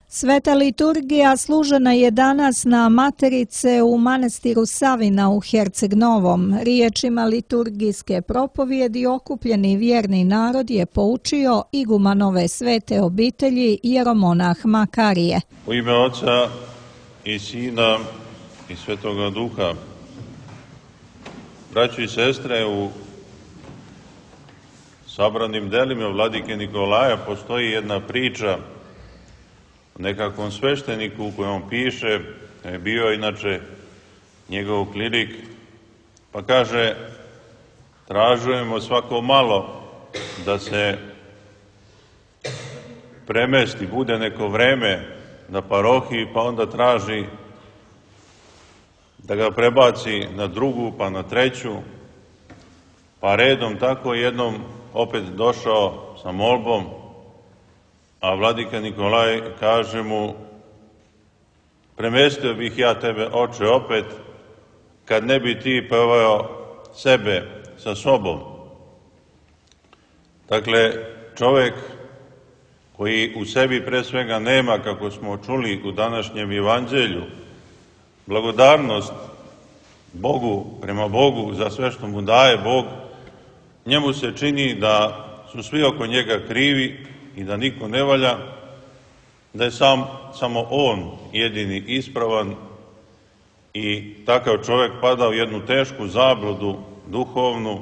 Sveta liturgija služena je danas na Materice u manastiru Savina u Herceg Novom. Riječima liturgijske propovjedi okupljeni vjerni narod je poučio igumanove svete obitelji jeromonah Makarije. U ime Oca i Sina i Svetoga Duha. Braćo i sestre, u sabranim delima vladike Nikolaja postoji jedna priča o nekakvom svešteniku u kojem on piše, je bio inače njegov klirik, pa kaže, tražujemo svako malo da se premesti, bude neko vreme na parohiji, pa onda traži da ga prebaci na drugu, pa na treću, pa redom tako jednom opet došao sa molbom, a vladika Nikolaj kaže mu, premestio bih ja tebe, oče, opet, kad ne bi ti poveo sebe sa sobom. Dakle, čovjek koji u sebi pre svega nema, kako smo čuli u današnjem evanđelju, blagodarnost Bogu, prema Bogu za sve što mu daje Bog, njemu se čini da su svi oko njega krivi i da niko ne valja, da je samo on jedini ispravan i takav čovjek pada u jednu tešku zabludu duhovnu,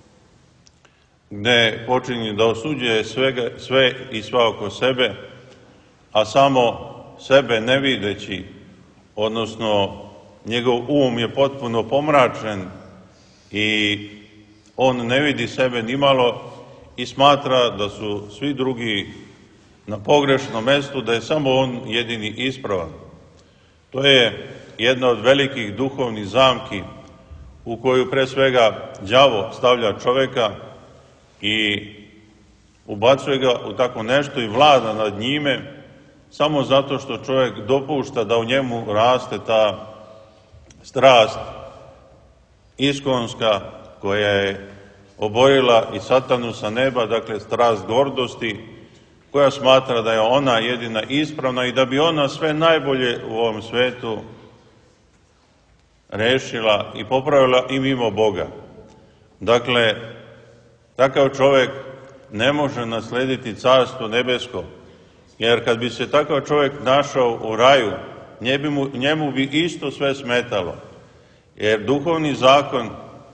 gde počinje da osuđuje sve i sva oko sebe, a samo sebe ne videći, odnosno njegov je potpuno pomračen i on ne vidi sebe nimalo i smatra da su svi drugi na pogrešnom mestu, da je samo on jedini ispravan. To je jedna od velikih duhovnih zamki u koju pre svega đavo stavlja čoveka i ubacuje ga u tako nešto i vlada nad njime, samo zato što čovjek dopušta da u njemu raste ta strast iskonska koja je oborila i satanu sa neba, dakle strast gordosti, koja smatra da je ona jedina ispravna i da bi ona sve najbolje u ovom svetu rešila i popravila i mimo Boga. Dakle, takav čovjek ne može naslediti carstvo nebesko, jer kad bi se takav čovjek našao u raju, njemu bi isto sve smetalo, jer duhovni zakon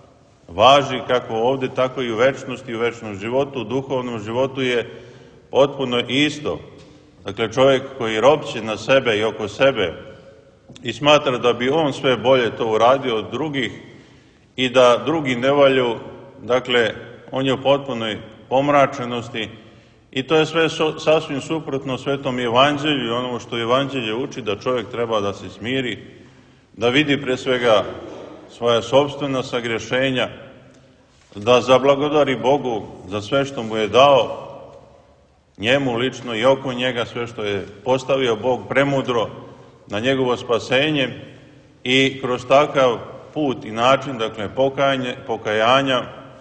važi kako ovde, tako i u večnosti i u večnom životu. U duhovnom životu je potpuno isto. Dakle, čovjek koji ropće na sebe i oko sebe i smatra da bi on sve bolje to uradio od drugih i da drugi ne valju, dakle, on je u potpunoj pomračenosti i to je sve sasvim suprotno Svetom evanđelju i onomu što evanđelje uči, da čovjek treba da se smiri, da vidi pre svega svoja sopstvena sagrešenja, da zablagodari Bogu za sve što mu je dao, njemu lično i oko njega, sve što je postavio Bog premudro na njegovo spasenje i kroz takav put i način, dakle, pokajanja,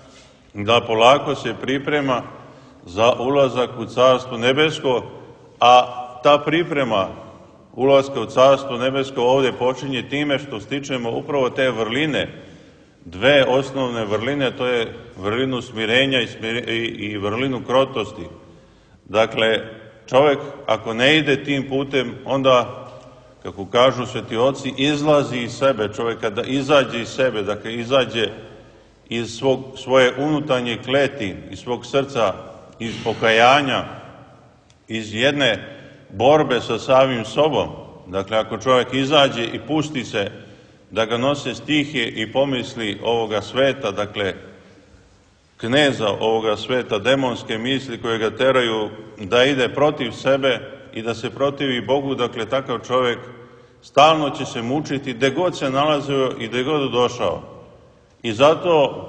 da polako se priprema za ulazak u Carstvo nebesko, a ta priprema ulaska u Carstvo nebesko ovdje počinje time što stičemo upravo te vrline, dve osnovne vrline, to je vrlinu smirenja i vrlinu krotosti. Dakle, čovjek ako ne ide tim putem, onda, kako kažu sveti oci, izlazi iz sebe. Čovjek kada izađe iz sebe, dakle izađe iz svoje unutarnje kleti, iz svog srca, iz pokajanja, iz jedne borbe sa samim sobom. Dakle, ako čovjek izađe i pusti se da ga nose stihije i pomisli ovoga sveta, dakle, kneza ovoga sveta, demonske misli koje ga teraju da ide protiv sebe i da se protivi Bogu, dakle, takav čovjek stalno će se mučiti gde god se nalazio i gde god došao. I zato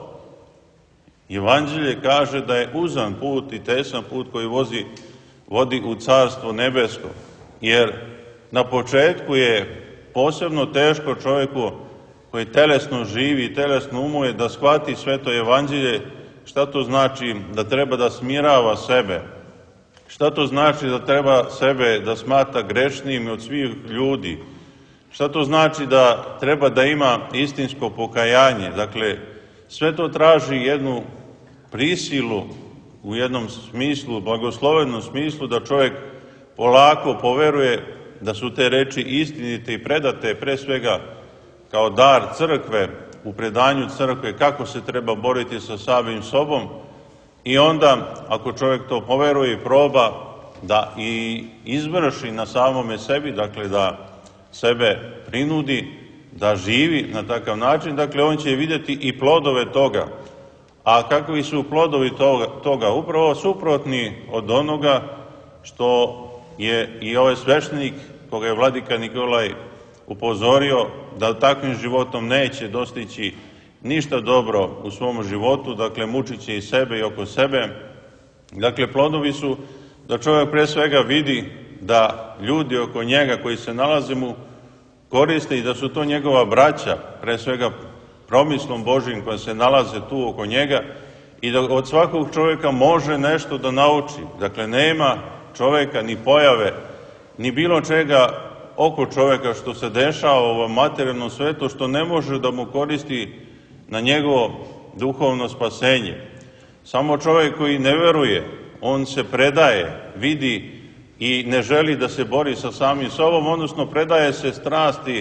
evanđelje kaže da je uzan put i tesan put koji vodi u Carstvo nebesko, jer na početku je posebno teško čovjeku koji telesno živi i telesno umuje da shvati sveto evanđelje, šta to znači da treba da smirava sebe, Šta to znači da treba sebe da smatra grešnijim od svih ljudi? Šta to znači da treba da ima istinsko pokajanje? Dakle, sve to traži jednu prisilu u jednom smislu, blagoslovenom smislu, da čovjek polako poveruje da su te reči istinite i predate pre svega kao dar crkve, u predanju crkve, kako se treba boriti sa samim sobom. I onda, ako čovjek to poveruje i proba da i izvrši na samome sebi, dakle da sebe prinudi, da živi na takav način, dakle on će vidjeti i plodove toga. A kakvi su plodovi toga? Upravo suprotni od onoga što je i ovaj sveštenik, koga je vladika Nikolaj upozorio, da takvim životom neće dostići ništa dobro u svom životu, dakle mučit će i sebe i oko sebe. Dakle, plodovi su da čovjek pre svega vidi da ljudi oko njega koji se nalaze mu koriste i da su to njegova braća, pre svega promislom Božijim koja se nalaze tu oko njega, i da od svakog čovjeka može nešto da nauči. Dakle, nema čovjeka, ni pojave, ni bilo čega oko čovjeka što se dešava u ovom materijalnom svetu, što ne može da mu koristi na njegovo duhovno spasenje. Samo čovjek koji ne veruje, on se predaje, vidi i ne želi da se bori sa samim sobom, odnosno predaje se strasti,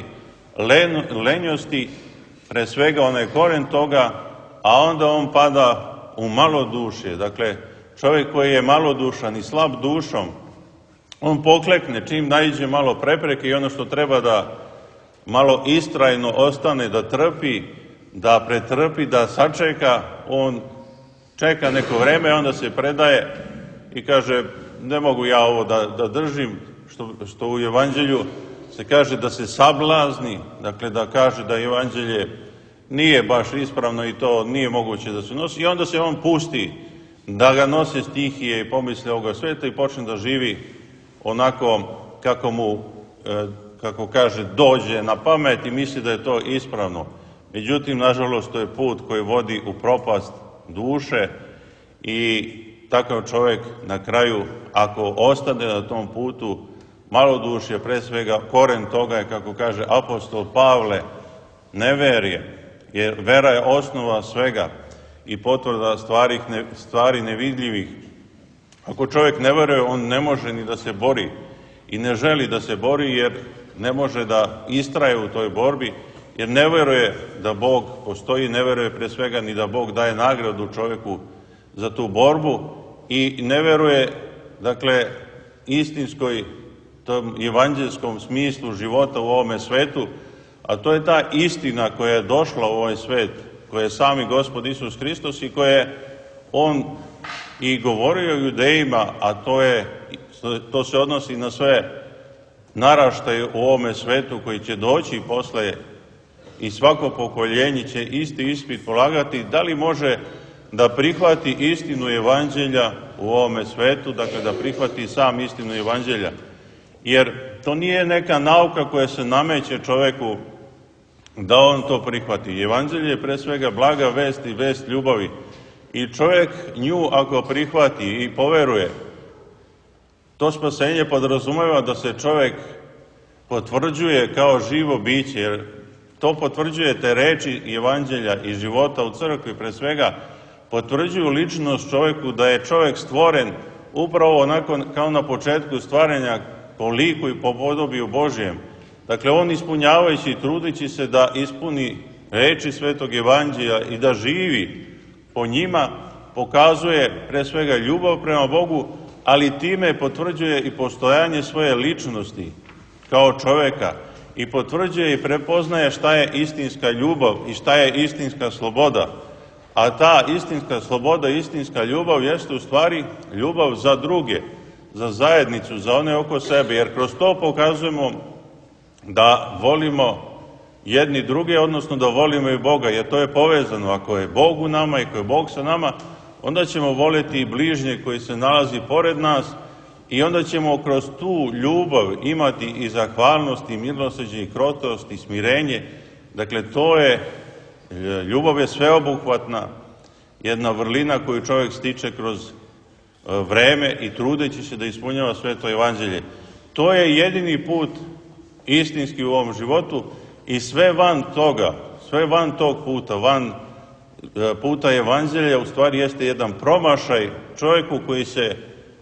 lenjosti, pre svega onaj koren toga, a onda on pada u malodušje. Dakle, čovjek koji je malodušan i slab dušom, on poklekne čim naiđe malo prepreke i ono što treba da malo istrajno ostane, da trpi, da pretrpi, da sačeka, on čeka neko vreme, onda se predaje i kaže, ne mogu ja ovo da držim, što u Evanđelju se kaže da se sablazni, dakle da kaže da Evanđelje nije baš ispravno i to nije moguće da se nosi, i onda se on pusti da ga nose stihije i pomisle ovoga sveta i počne da živi onako kako mu, kako kaže, dođe na pamet i misli da je to ispravno. Međutim, nažalost, to je put koji vodi u propast duše i takav čovjek na kraju, ako ostane na tom putu, malodušje, pre svega koren toga je, kako kaže apostol Pavle, neverje, jer vera je osnova svega i potvrda stvari nevidljivih. Ako čovjek ne veruje, on ne može ni da se bori i ne želi da se bori, jer ne može da istraje u toj borbi, jer ne veruje da Bog postoji, ne veruje pre svega ni da Bog daje nagradu čovjeku za tu borbu i ne veruje, dakle, istinskoj, tom evanđelskom smislu života u ovome svetu, a to je ta istina koja je došla u ovaj svet, koja je sami Gospod Isus Hristos i koje je On i govorio judejima, a to se odnosi na sve naraštaje u ovome svetu koji će doći posle, i svako pokoljenje će isti ispit polagati, da li može da prihvati istinu Evanđelja u ovome svetu, dakle da prihvati sam istinu Evanđelja. Jer to nije neka nauka koja se nameće čoveku da on to prihvati. Evanđelje je pre svega blaga vest i vest ljubavi. I čovjek nju ako prihvati i poveruje, to spasenje podrazumeva da se čovjek potvrđuje kao živo biće, jer to potvrđuje te reči Evanđelja i života u crkvi, pre svega potvrđuju ličnost čovjeku, da je čovjek stvoren upravo onako kao na početku stvaranja, po liku i po podobiju Božijem. Dakle, on ispunjavajući i trudeći se da ispuni reči Svetog Evanđelja i da živi po njima, pokazuje pre svega ljubav prema Bogu, ali time potvrđuje i postojanje svoje ličnosti kao čoveka i potvrđuje i prepoznaje šta je istinska ljubav i šta je istinska sloboda. A ta istinska sloboda, istinska ljubav jeste u stvari ljubav za druge, za zajednicu, za one oko sebe, jer kroz to pokazujemo da volimo jedni druge, odnosno da volimo i Boga, jer to je povezano. Ako je Bog u nama i ako je Bog sa nama, onda ćemo voljeti i bližnje koji se nalazi pored nas i onda ćemo kroz tu ljubav imati i zahvalnost i milosrđe i krotost i smirenje. Dakle, ljubav je sveobuhvatna, jedna vrlina koju čovjek stiče kroz vreme i trudeći se da ispunjava sveto evanđelje. To je jedini put istinski u ovom životu i sve van toga, sve van tog puta, van puta evanđelja u stvari jeste jedan promašaj čovjeku koji se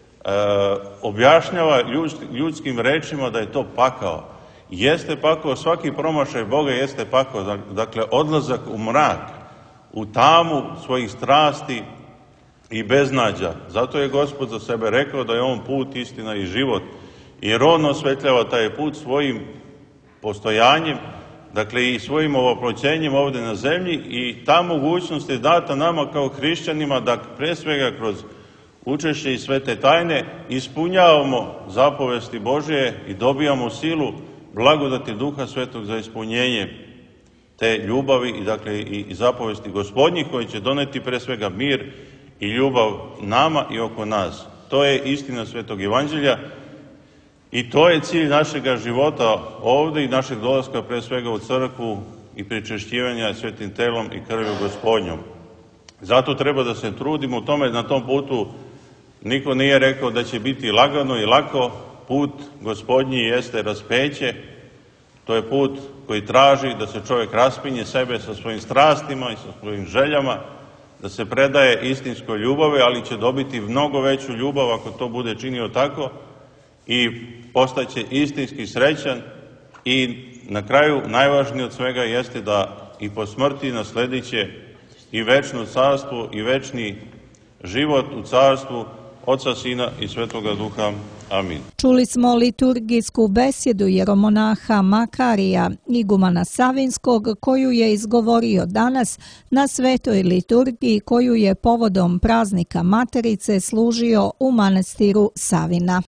objašnjava ljudskim rečima da je to pakao. Jeste pakao, svaki promašaj Boga jeste pakao, dakle odlazak u mrak, u tamu svojih strasti i beznađa. Zato je Gospod za sebe rekao da je on put, istina i život, jer on osvetljava taj put svojim postojanjem, dakle i svojim ovoploćenjem ovde na zemlji, i ta mogućnost je data nama kao hrišćanima da pre svega kroz učešće i svete tajne ispunjavamo zapovesti Božije i dobijamo silu blagodati Duha Svetog za ispunjenje te ljubavi i dakle i zapovesti Gospodnjih koji će doneti pre svega mir i ljubav nama i oko nas. To je istina svetog evanđelja i to je cilj našega života ovde i našeg dolaska pre svega u crkvu i pričešćivanja svetim telom i krvlju Gospodnjom. Zato treba da se trudimo u tome. Na tom putu niko nije rekao da će biti lagano i lako. Put Gospodnji jeste raspeće. To je put koji traži da se čovjek raspinje sebe sa svojim strastima i sa svojim željama, da se predaje istinskoj ljubavi, ali će dobiti mnogo veću ljubav ako to bude činio tako i postaće istinski srećan. I na kraju najvažnije od svega jeste da i po smrti naslediće i večno carstvo i večni život u carstvu Oca, Sina i Svetoga Duha. Amin. Čuli smo liturgijsku besjedu jeromonaha Makarija, igumana Savinskog, koju je izgovorio danas na svetoj liturgiji koju je povodom praznika Materice služio u manastiru Savina.